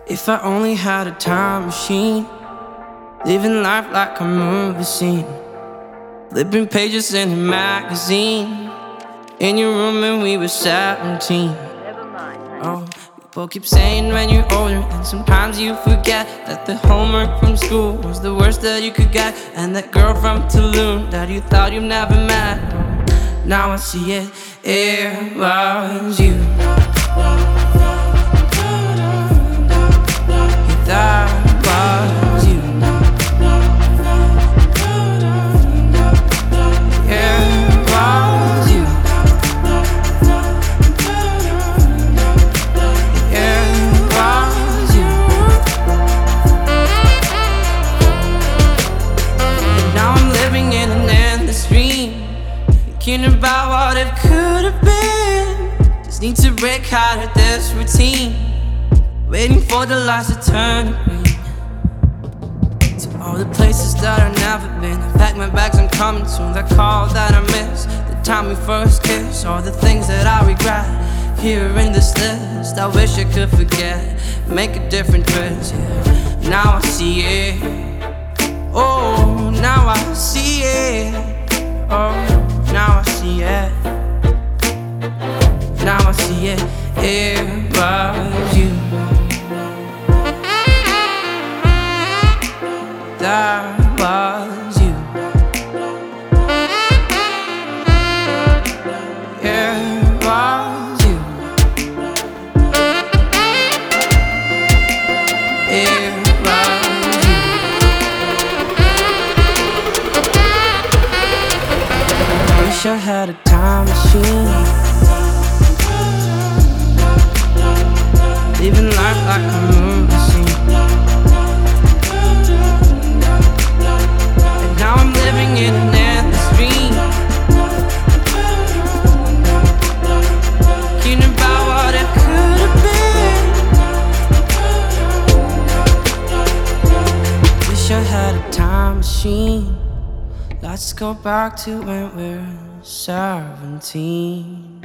If I only had a time machine, living life like a movie scene, flipping pages in a magazine, in your room when we were 17. Oh, people keep saying when you're older, and sometimes you forget that the homework from school was the worst that you could get, and that girl from Tulum that you thought you never met. Now I see it, it was you. That was you. Yeah, it was you. Yeah, it was you. And now I'm living in an endless dream, thinking about what it could have been. Just need to break out of this routine, waiting for the lights to turn green. To all the places that I've never been, I pack my bags, I'm coming soon. That call that I miss, the time we first kissed, all the things that I regret. Here in this list, I wish I could forget, make a different twist, yeah. Now I see it, oh, now I see it, oh, now I see it. Now I see it, it was you. That was you. Yeah, it was you. It was you. I wish I had a time machine, living life like a movie scene. Now I'm living in an endless dream, thinking about what it could have been. Wish I had a time machine. Let's go back to when we're 17.